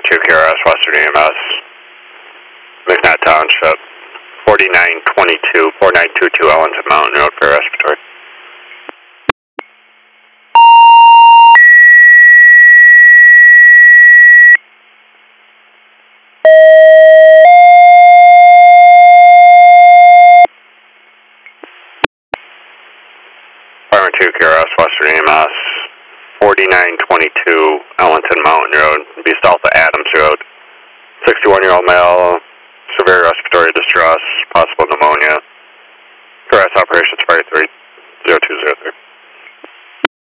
2 KRS, Western EMS, McNutt Township, 4922 Ellington Mountain Road for respiratory. Department 2 KRS, Western EMS, 4922 Ellington Mountain Road, be south of Adams Road. 61-year-old male, severe respiratory distress, possible pneumonia. KRS operations 530203.